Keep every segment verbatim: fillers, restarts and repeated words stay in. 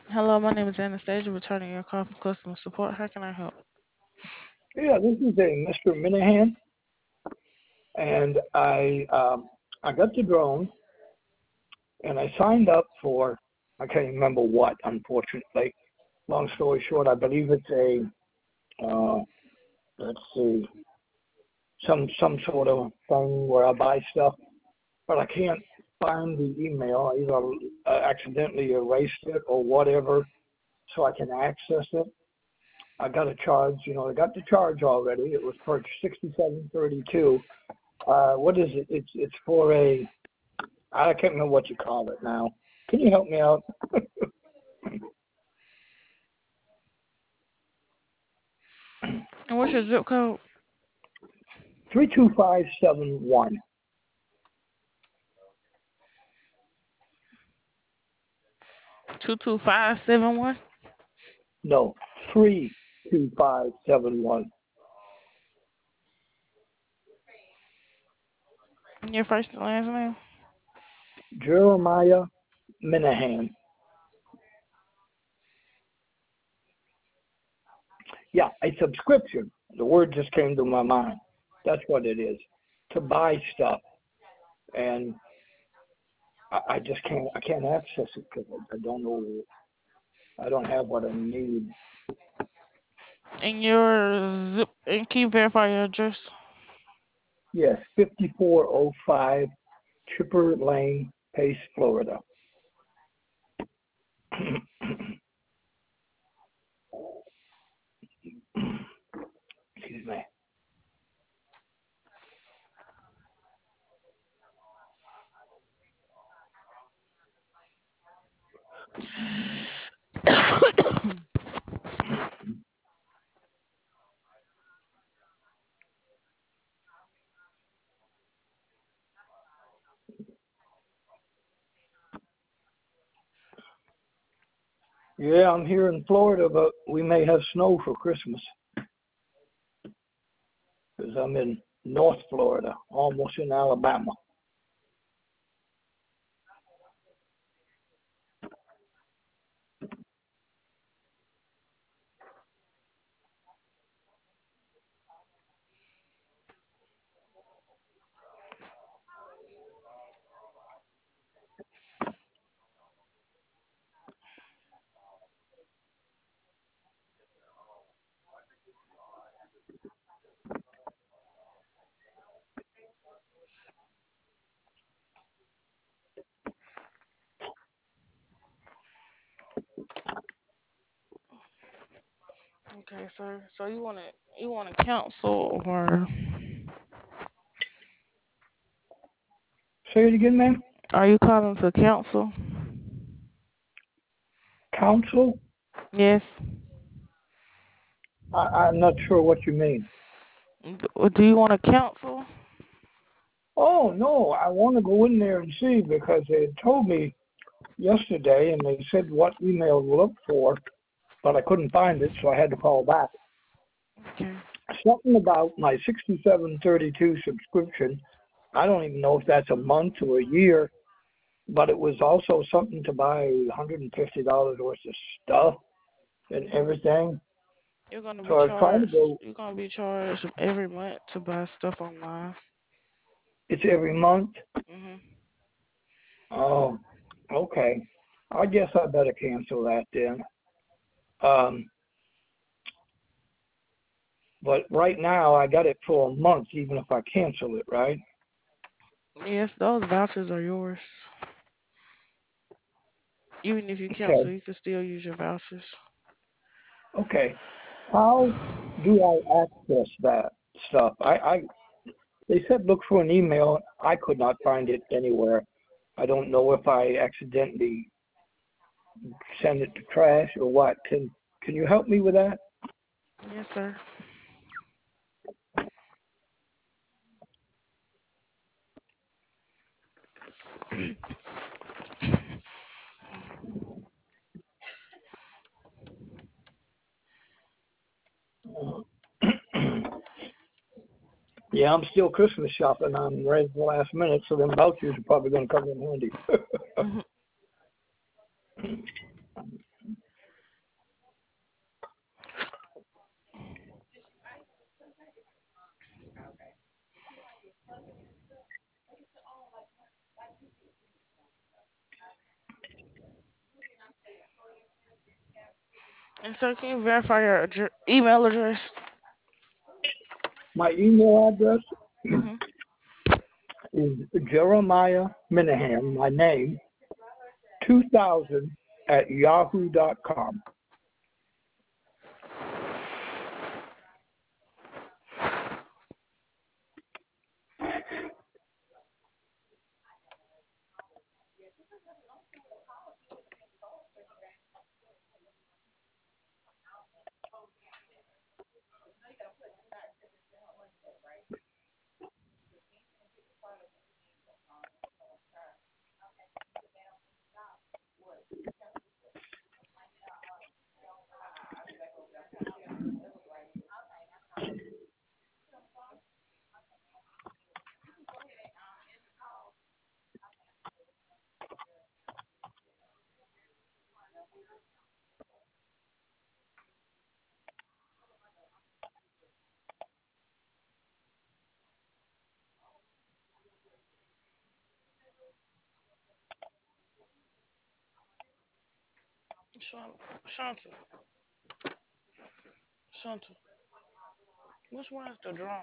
Hello, my name is Anastasia, returning your call from customer support. How can I help? Yeah, this is a Mister Minahan, and I um, I got the drone, and I signed up for I can't remember what. Unfortunately, long story short, I believe it's a uh, let's see some some sort of thing where I buy stuff, but I can't find the email. I either uh, accidentally erased it or whatever, so I can access it. I got a charge. You know, I got the charge already. It was for sixty-seven thirty-two. Uh, what is it? It's it's for a I can't remember what you call it now. Can you help me out? And what's your zip code? three two five seven one. two two five seven one. No, three two five seven one. Your first and last name? Jeremiah Minahan. Yeah, a subscription. The word just came to my mind. That's what it is. To buy stuff, and I, I just can't. I can't access it because I, I don't know. I don't have what I need. And your zip, and can you verify your address? Yes, fifty-four oh five Chipper Lane, Pace, Florida. Excuse me. Yeah, I'm here in Florida, but we may have snow for Christmas because I'm in North Florida, almost in Alabama. Okay, sir. So you want to you want to cancel, or Say it again, ma'am. are you calling to cancel? Council? Yes. I, I'm not sure what you mean. D- Do you want to cancel? Oh, no, I want to go in there and see because they had told me yesterday and they said what email to look for, but I couldn't find it, so I had to call back. Okay. Something about my sixty-seven thirty-two subscription. I don't even know if that's a month or a year, but it was also something to buy one hundred fifty dollars worth of stuff and everything. You're gonna So be I was trying to charged. go, You're gonna be charged every month to buy stuff online. it's every month. Mhm. Oh, okay. I guess I better cancel that then. Um, but right now I got it for a month, even if I cancel it, right? Yes, those vouchers are yours. Even if you Okay, cancel, you can still use your vouchers. okay. How do I access that stuff? I, I they said look for an email. I could not find it anywhere. I don't know if I accidentally send it to trash or what. Can can you help me with that? Yes, sir. Yeah, I'm still Christmas shopping. I'm right at the last minute, so them vouchers are probably going to come in handy. Mhm. And sir, can you verify your addre- email address? My email address Mm-hmm. is Jeremiah Minahan, my name, two thousand at yahoo dot com. Shan- Shanta, Shanta, which one is the drone?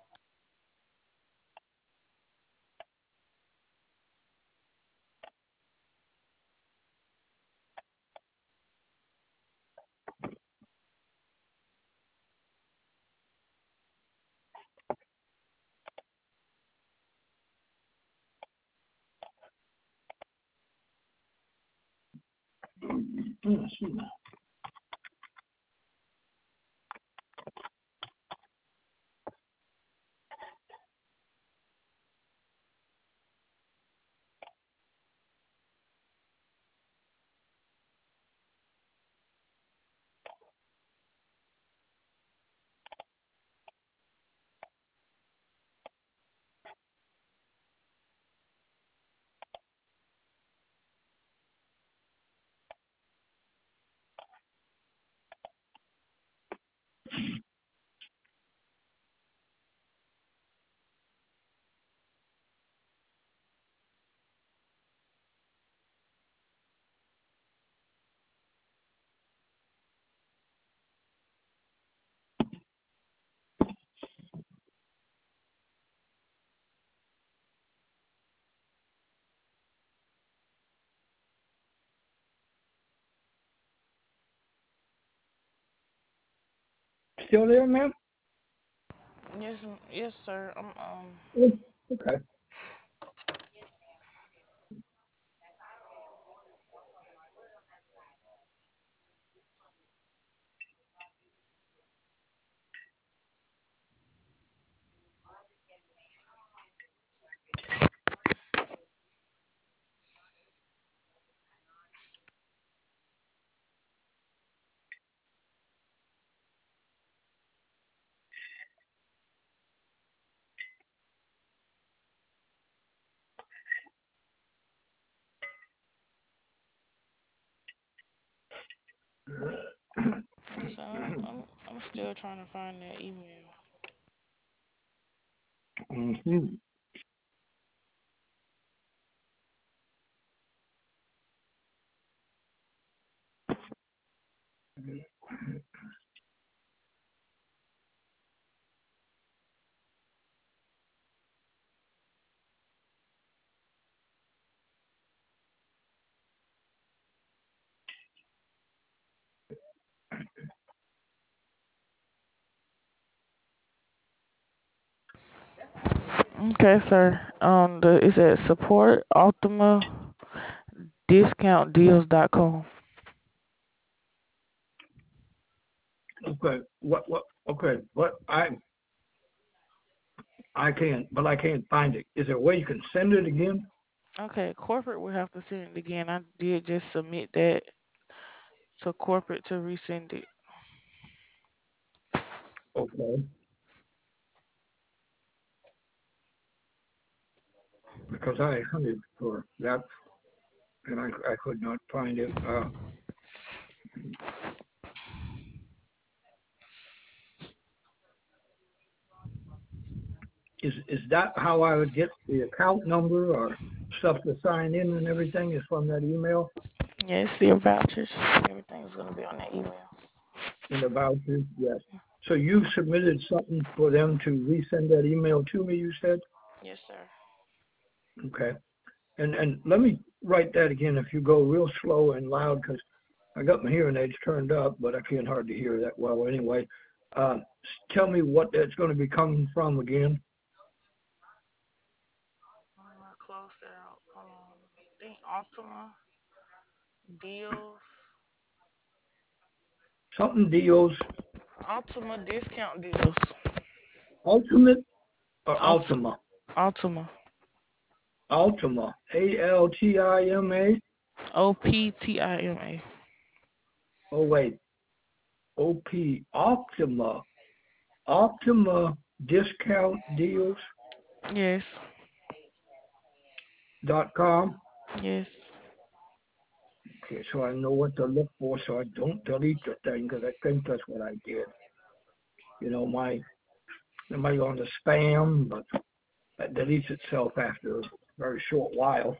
Still there, ma'am? Yes, m- yes, sir. I'm um. Okay. So I'm, I'm, I'm still trying to find that email. Mhm. Okay, sir. Um, the is at support Ultima Discount Deals dot com. Okay. What? What? Okay. What? I I can't, but I can't find it. Is there a way you can send it again? Okay, corporate will have to send it again. I did just submit that to corporate to resend it. Okay. Because I hunted for that and I, I could not find it. Uh, is is that how I would get the account number or stuff to sign in and everything is from that email? Yeah, it's your vouchers. Everything's gonna be on that email. in the vouchers, yes. So you submitted something for them to resend that email to me, you said? Yes, sir. Okay. And and let me write that again if you go real slow and loud, because I got my hearing aids turned up, but I can't hardly hear that well anyway. Uh, tell me what that's going to be coming from again. I'm gonna close that out. Hold on. I think Ultima deals. Something deals, Ultima discount deals. Ultimate or Ultima. Ultima? Ultima. Ultima, A L T I M A. O P T I M A. Oh wait, O P, Optima, Optima Discount Deals Yes. dot com. Yes. Okay, so I know what to look for, so I don't delete the thing, because I think that's what I did. You know, my it might go into spam, but that deletes itself after a very short while.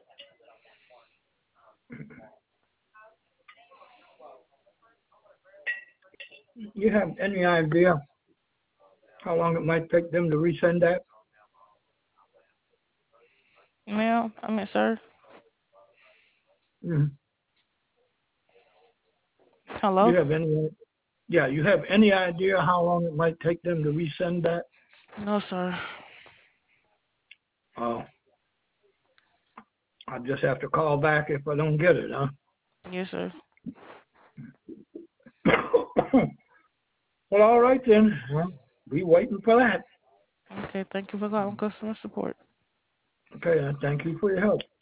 You have any idea how long it might take them to resend that? Ma'am, I mean, sir. Mhm. Hello? You have any? Yeah, you have any idea how long it might take them to resend that? No, sir. Oh, I just have to call back if I don't get it, huh? Yes, sir. Well, all right then. Well, be waiting for that. Okay, thank you for calling customer support. Okay, uh, thank you for your help.